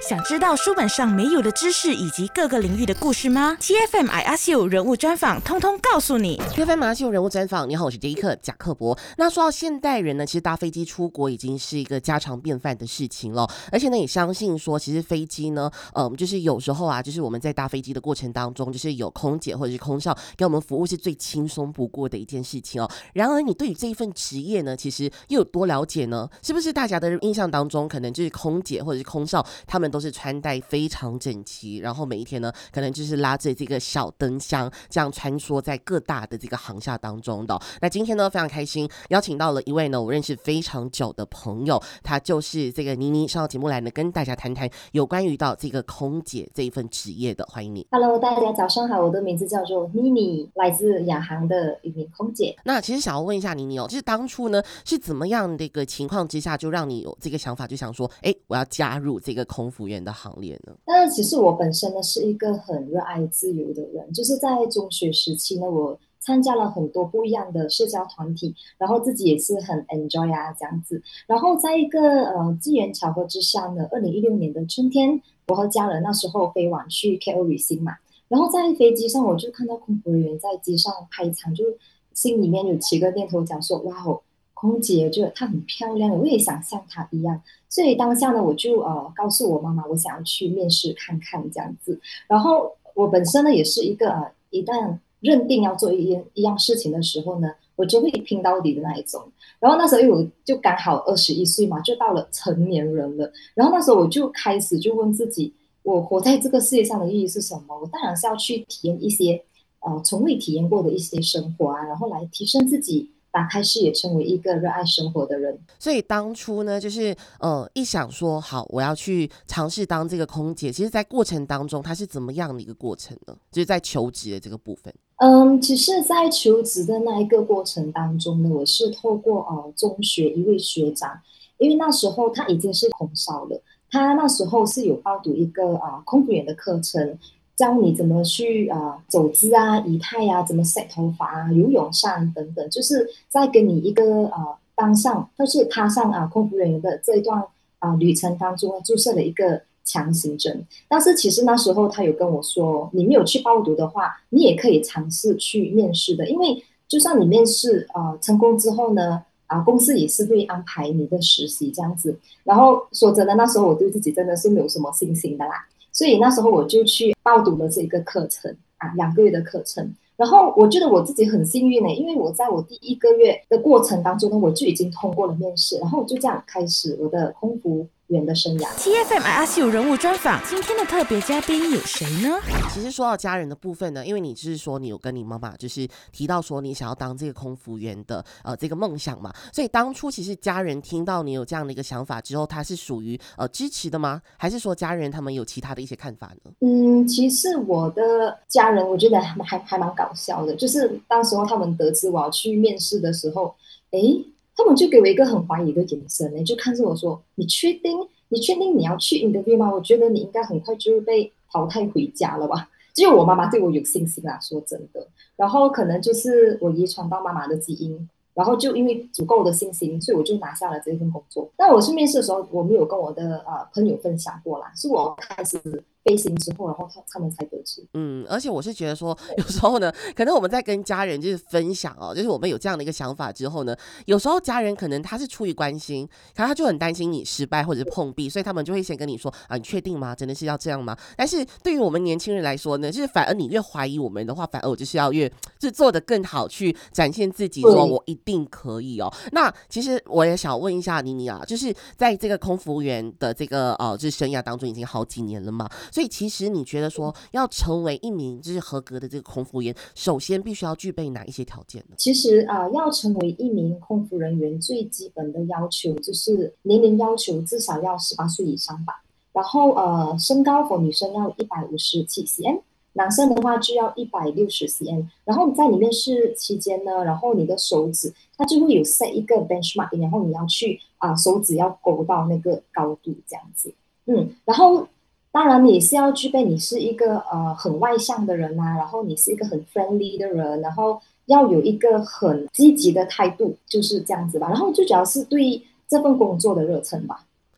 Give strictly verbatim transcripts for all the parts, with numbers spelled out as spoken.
想知道书本上没有的知识以及各个领域的故事吗？ T F M I Ask You 人物专访，通通告诉你。 T F M I Ask You 人物专访，你好，我是杰克贾克伯。那说到现代人呢，其实搭飞机出国已经是一个家常便饭的事情了，而且呢也相信说，其实飞机呢，嗯，就是有时候啊，就是我们在搭飞机的过程当中，就是有空姐或者是空少给我们服务是最轻松不过的一件事情哦。然而你对于这一份职业呢，其实又有多了解呢？是不是大家的印象当中，可能就是空姐或者是空少，他们都是穿戴非常整齐，然后每一天呢，可能就是拉着这个小灯箱，这样穿梭在各大的这个航厦当中的。那今天呢，非常开心邀请到了一位呢我认识非常久的朋友，他就是这个妮妮，上到节目来呢跟大家谈谈有关于到这个空姐这一份职业的。欢迎你。 Hello， 大家早上好，我的名字叫做妮妮，来自亚航的一名空姐。 那其实想要问一下妮妮哦，就是当初呢是怎么样的一个情况之下，就让你有这个想法，就想说，哎，我要加入这个空服员的行列呢？ 但是其实我本身呢是一个很热爱自由的人，就是在中学时期呢，我参加了很多不一样的社交团体，然后自己也是很 enjoy 啊这样子。然后在一个呃机缘巧合之下呢，二零一六年的春天，我和家人那时候飞往去 K L 旅行嘛，然后在飞机上我就看到空服人员在机上拍场，就心里面有起个念头讲说，哇哦，空姐觉得她很漂亮，我也想像她一样。所以当下呢，我就呃告诉我妈妈，我想要去面试看看这样子。然后我本身呢也是一个呃，一旦认定要做一样一样事情的时候呢，我就会拼到底的那一种。然后那时候因为我就刚好二十一岁嘛，就到了成年人了。然后那时候我就开始就问自己，我活在这个世界上的意义是什么？我当然是要去体验一些呃从未体验过的一些生活啊，然后来提升自己，打开视野，成为一个热爱生活的人。 所以当初呢，就是呃一想说好，我要去尝试当这个空姐，其实在过程当中它是怎么样的一个过程呢？就是在求职的这个部分。 嗯，其实，在求职的那一个过程当中呢，我是透过呃中学一位学长，因为那时候他已经是空少了，他那时候是有报读一个啊、呃、空服员的课程，教你怎么去啊、呃、走姿啊、仪态啊，怎么 set 头发啊、游泳上等等，就是在跟你一个啊、呃、当上，就是踏上啊、呃、空服人员的这一段啊、呃、旅程当中注射了一个强行针。但是其实那时候他有跟我说，你没有去报读的话，你也可以尝试去面试的，因为就算你面试呃成功之后呢，啊、公司也是会安排你的实习这样子。然后说真的，那时候我对自己真的是没有什么信心的啦，所以那时候我就去报读了这个课程啊，两个月的课程。然后我觉得我自己很幸运呢，因为我在我第一个月的过程当中呢，我就已经通过了面试，然后我就这样开始我的空服员的生涯。 T F M I Ask You 人物专访，今天的特别嘉宾有谁呢？ 其实说到家人的部分呢，因为你就是说你有跟你妈妈就是提到说你想要当这个空服员的呃这个梦想嘛，所以当初其实家人听到你有这样的一个想法之后，他是属于呃支持的吗？还是说家人他们有其他的一些看法呢？ 嗯，其实我的家人我觉得还还还蛮搞笑的，就是当时候他们得知我要去面试的时候，诶，他们就给我一个很怀疑的眼神呢，就看着我说：“你确定？你确定你要去 interview 吗？我觉得你应该很快就会被淘汰回家了吧。”只有我妈妈对我有信心啦，说真的。然后可能就是我遗传到妈妈的基因，然后就因为足够的信心，所以我就拿下了这份工作。但我去面试的时候，我没有跟我的呃朋友分享过啦，是我开始飞行之后，然后他他们才得知。 嗯，而且我是觉得说，有时候呢，可能我们在跟家人就是分享哦，就是我们有这样的一个想法之后呢，有时候家人可能他是出于关心，可他就很担心你失败或者是碰壁，所以他们就会先跟你说啊，你确定吗？真的是要这样吗？但是对于我们年轻人来说呢，就是反而你越怀疑我们的话，反而我就是要越就是做得更好，去展现自己，说我一定可以哦。那其实我也想问一下妮妮啊，就是在这个空服员的这个呃就是生涯当中已经好几年了嘛，所以其实你觉得说要成为一名就是合格的这个空服员，首先必须要具备哪一些条件呢？ 其实啊、呃要成为一名空服人员，最基本的要求就是年龄要求至少要十八岁以上吧。然后呃，身高for女生要一百五十七 cm，男生的话就要一百六十 cm。然后你在你面试期间呢，然后你的手指它就会有 set 一个 benchmark，然后你要去啊、呃、手指要勾到那个高度这样子。嗯，然后当然你是要具备你是一个呃很外向的人啊，然后你是一个很 friendly 的人，然后要有一个很积极的态度，就是这样子吧。然后最主要是对这份工作的热忱吧。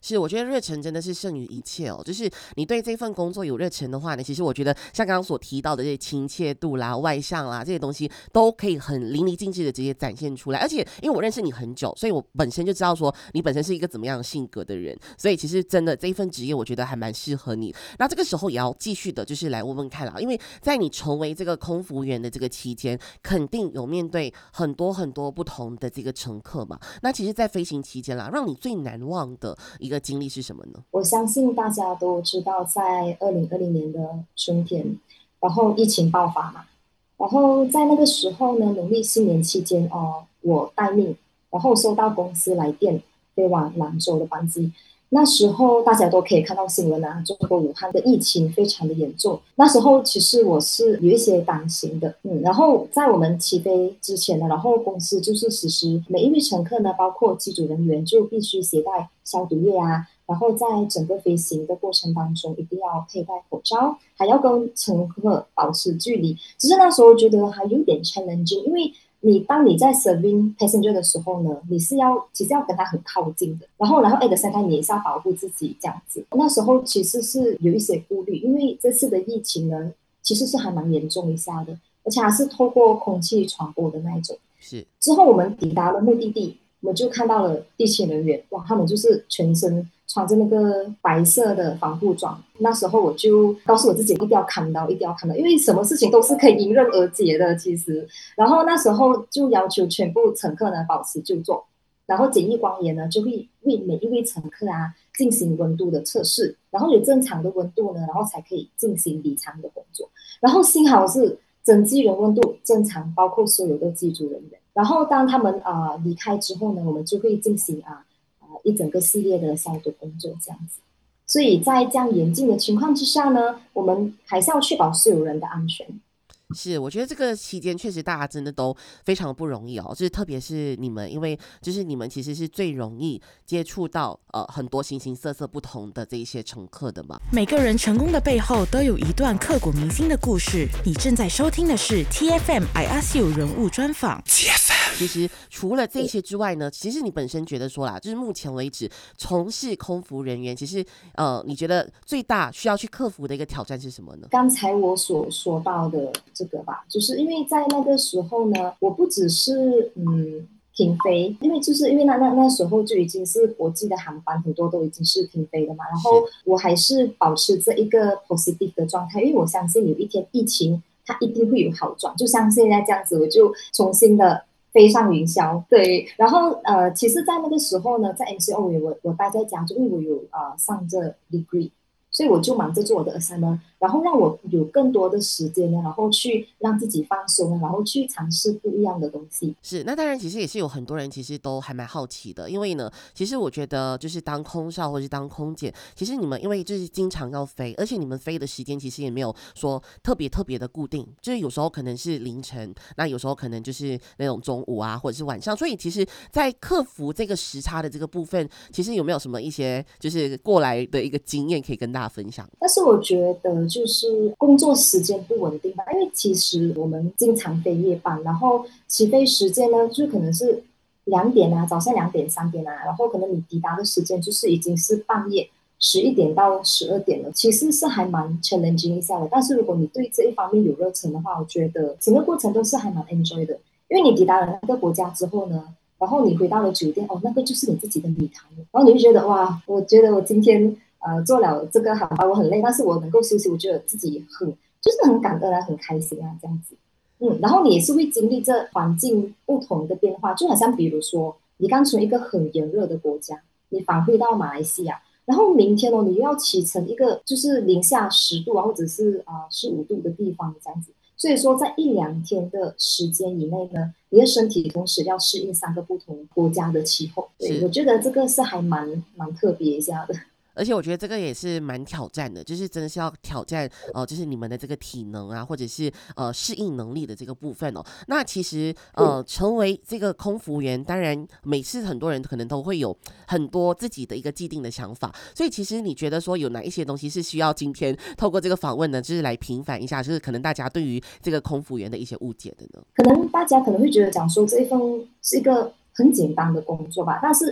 是，我觉得热忱真的是胜于一切哦。就是你对这份工作有热忱的话呢，其实我觉得像刚刚所提到的这些亲切度啦、外向啦这些东西，都可以很淋漓尽致的直接展现出来。而且因为我认识你很久，所以我本身就知道说你本身是一个怎么样的性格的人，所以其实真的这一份职业，我觉得还蛮适合你。那这个时候也要继续的，就是来问问看啦，因为在你成为这个空服员的这个期间，肯定有面对很多很多不同的这个乘客嘛。那其实，在飞行期间啦，让你最难忘的一个经历是什么呢？ 我相信大家都知道，在二零二零年的春天，然后疫情爆发嘛，然后在那个时候呢，农历新年期间哦，我待命，然后收到公司来电飞往兰州的班机。那时候大家都可以看到新闻啊，中国武汉的疫情非常的严重。那时候其实我是有一些担心的，嗯，然后在我们起飞之前呢，然后公司就是实施每一位乘客呢，包括机组人员就必须携带消毒液啊，然后在整个飞行的过程当中一定要佩戴口罩，还要跟乘客保持距离。只是那时候觉得还有点 challenging， 因为你当你在 serving passenger 的时候呢，你是要其实要跟他很靠近的，然后然后 at the same time 你也是要保护自己这样子。那时候其实是有一些顾虑，因为这次的疫情呢，其实是还蛮严重一下的，而且还是透过空气传播的那一种。 是之后我们抵达了目的地，我们就看到了地勤人员，哇，他们就是全身穿着那个白色的防护装。那时候我就告诉我自己一定要看到，一定要看到，因为什么事情都是可以迎刃而解的，其实。然后那时候就要求全部乘客呢保持就坐，然后检疫官员呢就会为每一位乘客啊进行温度的测试，然后有正常的温度呢，然后才可以进行离舱的工作。然后幸好是整机人温度正常，包括所有的机组人员。然后当他们啊、呃、离开之后呢，我们就会进行啊啊、呃、一整个系列的消毒工作这样子。所以在这样严峻的情况之下呢，我们还是要确保所有人的安全。 是，我觉得这个期间确实大家真的都非常不容易哦，就是特别是你们，因为就是你们其实是最容易接触到呃很多形形色色不同的这一些乘客的嘛。 每个人成功的背后都有一段刻骨铭心的故事。你正在收听的是 T F M I Ask You 人物专访。T F M 其实除了这些之外呢，其实你本身觉得说啦，就是目前为止从事空服人员，其实呃，你觉得最大需要去克服的一个挑战是什么呢？ 刚才我所说到的这个吧，就是因为在那个时候呢，我不只是嗯停飞，因为就是因为那那那时候就已经是国际的航班很多都已经是停飞了嘛，然后我还是保持着一个 positive 的状态，因为我相信有一天疫情它一定会有好转，就像现在这样子，我就重新的飞上云霄。对，然后呃，其实，在那个时候呢，在 M C O 我我待在家中，因为我有呃上着 degree，所以我就忙着做我的 assignment， 然后让我有更多的时间呢，然后去让自己放松，然后去尝试不一样的东西。 是，那当然其实也是有很多人其实都还蛮好奇的，因为呢，其实我觉得就是当空少或是当空姐，其实你们因为就是经常要飞，而且你们飞的时间其实也没有说特别特别的固定，就是有时候可能是凌晨，那有时候可能就是那种中午啊，或者是晚上，所以其实在克服这个时差的这个部分，其实有没有什么一些就是过来的一个经验可以跟大家分享？ 但是我觉得就是工作时间不稳定吧，因为其实我们经常飞夜班，然后起飞时间呢就可能是两点啊，早上两点、三点啊，然后可能你抵达的时间就是已经是半夜十一点到十二点了，其实是还蛮 challenging 一下的。但是如果你对这一方面有热忱的话，我觉得整个过程都是还蛮 enjoy 的，因为你抵达了那个国家之后呢，然后你回到了酒店，哦，那个就是你自己的礼堂，然后你就觉得哇，我觉得我今天呃做了这个航班，我很累，但是我能够休息，我觉得自己很就是很感恩啊，很开心啊，这样子。嗯，然后你也是会经历这环境不同的变化，就好像比如说你刚从一个很炎热的国家，你返回到马来西亚，然后明天哦，你又要启程一个就是零下十度啊，或者是啊十五度的地方这样子。所以说，在一两天的时间以内呢，你的身体同时要适应三个不同国家的气候。对，我觉得这个是还蛮蛮特别一下的。 而且我觉得这个也是蛮挑战的，就是真的是要挑战呃，就是你们的这个体能啊，或者是呃适应能力的这个部分哦。那其实呃，成为这个空服员，当然每次很多人可能都会有很多自己的一个既定的想法，所以其实你觉得说有哪一些东西是需要今天透过这个访问呢，就是来平反一下，就是可能大家对于这个空服员的一些误解的呢？ 可能大家可能会觉得讲说这一份是一个很简单的工作吧，但是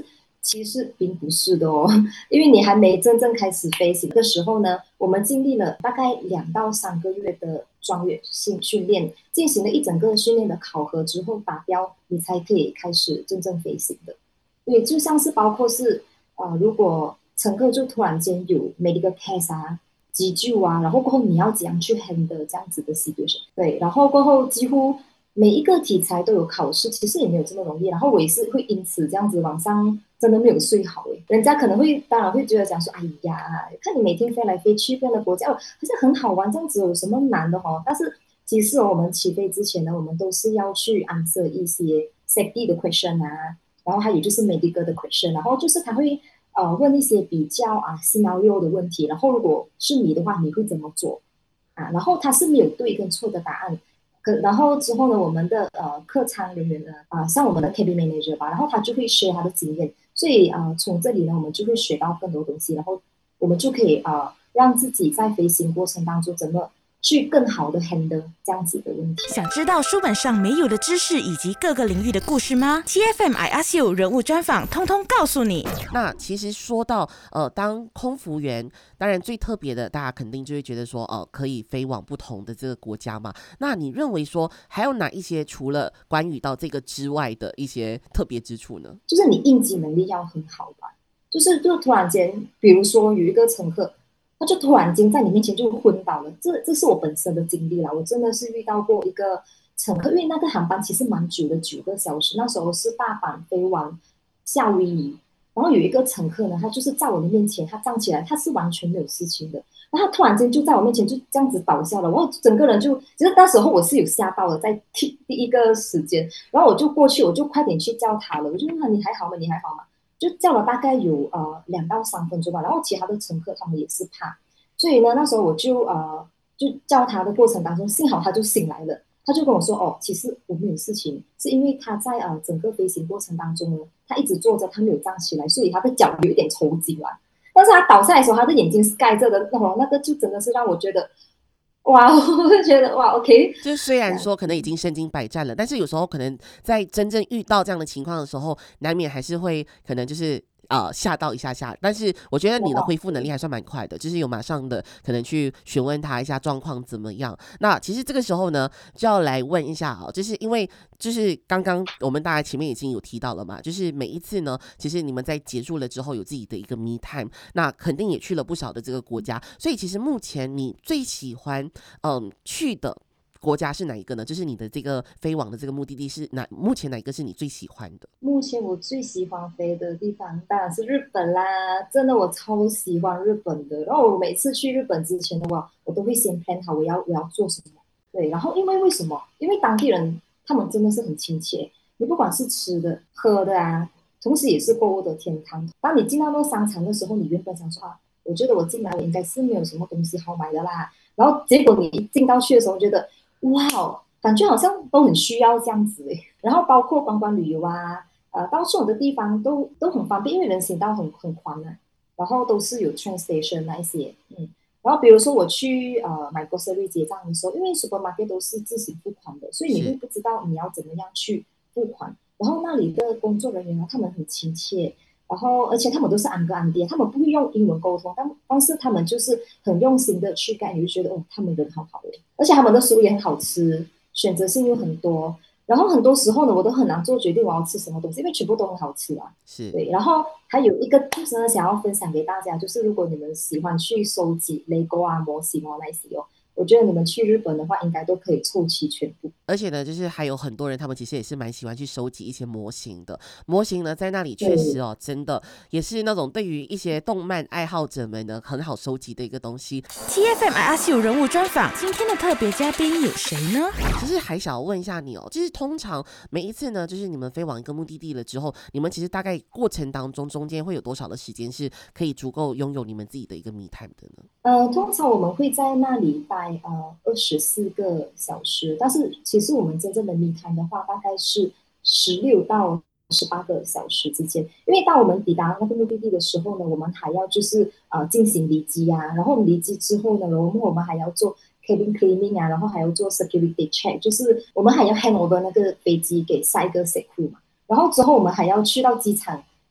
其实并不是的哦，因为你还没真正开始飞行的时候呢，我们经历了大概两到三个月的专业性训练，进行了一整个训练的考核之后达标，你才可以开始真正飞行的。对，就像是包括是呃，如果乘客就突然间有 medical case 啊、急救啊，然后过后你要怎样去 handle 这样子的 situation？对，然后过后几乎每一个题材都有考试，其实也没有这么容易。然后我也是会因此这样子晚上真的没有睡好诶，人家可能会当然会觉得讲说，哎呀，看你每天飞来飞去，变的国家，哦，好像很好玩，这样子有什么难的哦？但是其实我们起飞之前呢，我们都是要去 answer 一些 safety 的 question 啊，然后还有就是 medical 的 question，然后就是他会呃问一些比较啊 scenario 的问题，然后如果是你的话，你会怎么做啊？然后他是没有对跟错的答案。可然后之后呢，我们的呃客舱人员呢，啊、呃，像我们的 cabin manager 吧，然后他就会 share 他的经验，所以啊、呃，从这里呢，我们就会学到更多东西，然后我们就可以啊、呃，让自己在飞行过程当中怎么去更好的 handle 这样子的问题。 想知道书本上没有的知识以及各个领域的故事吗？ T F M I Ask You 人物专访，通通告诉你。 那其实说到呃，当空服员，当然最特别的，大家肯定就会觉得说，呃，可以飞往不同的这个国家嘛。那你认为说还有哪一些除了关于到这个之外的一些特别之处呢？ 就是你应急能力要很好吧，就是就突然间，比如说有一个乘客，他就突然间在你面前就昏倒了，这这是我本身的经历啦，我真的是遇到过一个乘客，因为那个航班其实蛮久的，九个小时，那时候是大阪飞往夏威夷，然后有一个乘客呢，他就是在我的面前，他站起来，他是完全没有事情的，然后他突然间就在我面前就这样子倒下了，我整个人就，其实那时候我是有吓到的，在第第一个时间，然后我就过去，我就快点去叫他了，我就问他你还好吗？你还好吗？就叫了大概有呃两到三分钟吧，然后其他的乘客他们也是怕，所以呢那时候我就呃就叫他的过程当中，幸好他就醒来了。他就跟我说：“哦，其实我没有事情，是因为他在呃整个飞行过程当中呢，他一直坐着，他没有站起来，所以他的脚有一点抽筋了。但是他倒下来的时候，他的眼睛是盖着的，哦，那个就真的是让我觉得，哇，我就觉得哇，OK， 就是虽然说可能已经身经百战了，但是有时候可能在真正遇到这样的情况的时候，难免还是会可能就是呃吓到一下下。但是我觉得你的恢复能力还算蛮快的，就是有马上的可能去询问他一下状况怎么样。那其实这个时候呢，就要来问一下啊，就是因为就是刚刚我们大家前面已经有提到了嘛，就是每一次呢，其实你们在结束了之后有自己的一个 me time，那肯定也去了不少的这个国家，所以其实目前你最喜欢嗯去的国家是哪一个呢？就是你的这个飞往的这个目的地是哪？目前哪一个是你最喜欢的？ 目前我最喜欢飞的地方当然是日本啦，真的我超喜欢日本的。然后我每次去日本之前的话，我都会先 plan 好我要我要做什么。对，然后因为为什么？因为当地人他们真的是很亲切，你不管是吃的、喝的啊，同时也是购物的天堂。当你进到那个商场的时候，你原本想说啊，我觉得我进来我应该是没有什么东西好买的啦，然后结果你一进到去的时候，觉得哇哦，感觉好像都很需要这样子诶。然后包括观光旅游啊，呃，到这种的地方都都很方便，因为人行道很很宽啊，然后都是有 train station 那一些，嗯，然后比如说我去呃买 grocery 结账的时候，因为 supermarket 都是自行付款的，所以你会是， 不知道你要怎么样去付款。然后那里的工作人员呢，他们很亲切，然后而且他们都是安哥安爹，他们不会用英文沟通，但但是他们就是很用心的去干，你就觉得哦，他们人好好的，而且他们的食物也很好吃，选择性又很多。然后很多时候呢，我都很难做决定我要吃什么东西，因为全部都很好吃啊。 是。 对，然后还有一个就是呢，想要分享给大家，就是如果你们喜欢去收集 LEGO 啊、模型哦那些哦，我觉得你们去日本的话，应该都可以凑齐全部。 而且呢，就是还有很多人，他们其实也是蛮喜欢去收集一些模型的。模型呢，在那里确实对， 哦，真的也是那种对于一些动漫爱好者们呢，很好收集的一个东西。 T F M I Ask You 人物专访，今天的特别嘉宾有谁呢？ 其实还想要问一下你哦，就是通常每一次呢，就是你们飞往一个目的地了之后，你们其实大概过程当中中间会有多少的时间是可以足够拥有你们自己的一个 me time 的呢？ 呃，通常我们会在那里待呃二十四个小时，但是其实我们真正的密谈的话，大概是十六到十八个小时之间。因为当我们抵达那个目的地的时候呢，我们还要就是呃进行离机啊，然后我们离机之后呢，然后我们还要做 cabin cleaning 啊，然后还要做 security check，就是我们还要 hand over 那个飞机给下一个 secure 嘛，然后之后我们还要去到机场。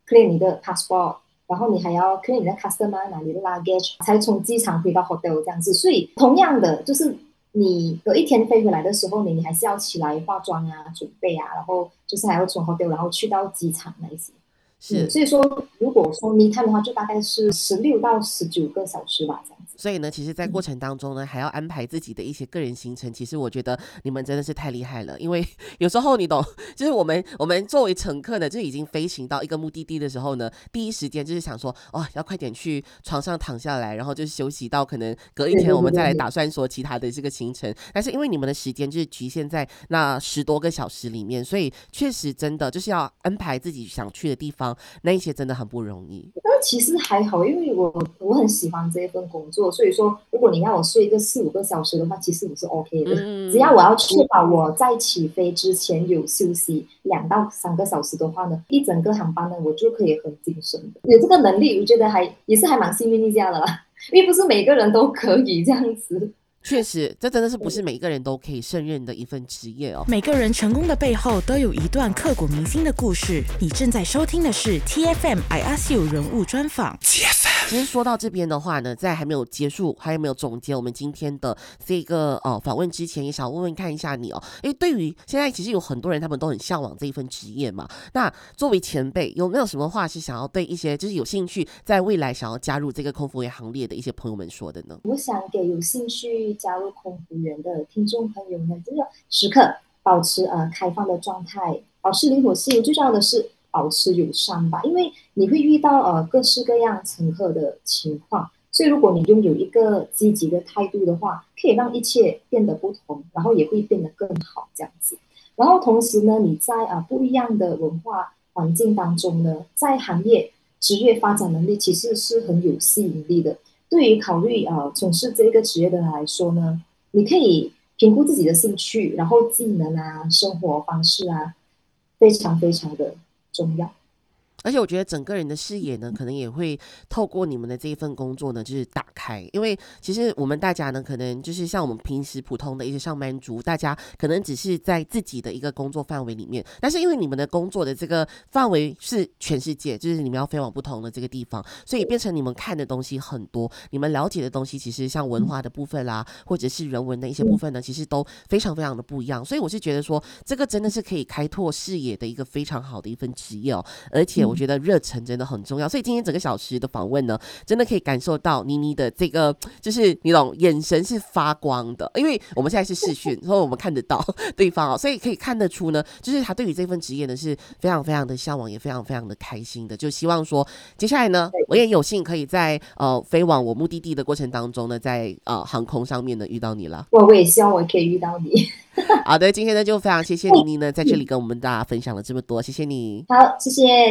clear 你的 passport，然后你还要 clear 你的 customer 拿你的 luggage， 才从机场回到 hotel 这样子。所以同样的，就是你隔一天飞回来的时候，你你还是要起来化妆啊、准备啊，然后就是还要从 hotel 然后去到机场那一些。 是， 嗯，所以说如果说 me time 的话，就大概是十六到十九个小时吧，这样子。 所以呢，其实，在过程当中呢，还要安排自己的一些个人行程。其实我觉得你们真的是太厉害了，因为有时候你懂，就是我们我们作为乘客呢，就已经飞行到一个目的地的时候呢，第一时间就是想说，哦，要快点去床上躺下来，然后就是休息到可能隔一天，我们再来打算说其他的这个行程。但是因为你们的时间就是局限在那十多个小时里面，所以确实真的就是要安排自己想去的地方，那一些真的很不容易。 但其实还好，因为我我很喜欢这一份工作，所以说如果你让我睡一个四五个小时的话，其实我是 OK 的。嗯、只要我要确保我在起飞之前有休息两到三个小时的话呢，一整个航班呢我就可以很精神的。有这个能力，我觉得还也是还蛮幸运一家的啦，因为不是每个人都可以这样子。 确实，这真的是不是每个人都可以胜任的一份职业哦。 每个人成功的背后都有一段刻骨铭心的故事。你正在收听的是 T F M I Ask You 人物专访。T F M。 其实说到这边的话呢，在还没有结束，还有没有总结我们今天的这个呃访问之前，也想问问看一下你哦。因为对于现在其实有很多人，他们都很向往这一份职业嘛。那作为前辈，有没有什么话是想要对一些就是有兴趣在未来想要加入这个空服员行列的一些朋友们说的呢？ 我想给有兴趣加入空服员的听众朋友们，就是时刻保持呃开放的状态，保持灵活性，最重要的是保持友善吧，因为你会遇到呃各式各样乘客的情况，所以如果你拥有一个积极的态度的话，可以让一切变得不同，然后也会变得更好这样子。然后同时呢，你在啊、呃、不一样的文化环境当中呢，在行业职业发展能力其实是很有吸引力的。对于考虑呃从事这个职业的人来说呢，你可以评估自己的兴趣，然后技能啊、生活方式啊，非常非常的重要。 而且我觉得整个人的视野呢，可能也会透过你们的这一份工作呢，就是打开。因为其实我们大家呢，可能就是像我们平时普通的一些上班族，大家可能只是在自己的一个工作范围里面，但是因为你们的工作的这个范围是全世界，就是你们要飞往不同的这个地方，所以变成你们看的东西很多，你们了解的东西其实像文化的部分啦，或者是人文的一些部分呢，其实都非常非常的不一样。所以我是觉得说，这个真的是可以开拓视野的一个非常好的一份职业哦，而且我觉得热忱真的很重要。所以今天整个小时的访问呢，真的可以感受到妮妮的这个，就是你懂，眼神是发光的。因为我们现在是视讯，所以我们看得到对方哦，所以可以看得出呢，就是他对于这份职业呢是非常非常的向往，也非常非常的开心的。就希望说，接下来呢，我也有幸可以在呃飞往我目的地的过程当中呢，在呃航空上面呢遇到你了。 我我也希望我可以遇到你。 好的，今天呢就非常谢谢妮妮呢在这里跟我们大家分享了这么多，谢谢你。 好，谢谢。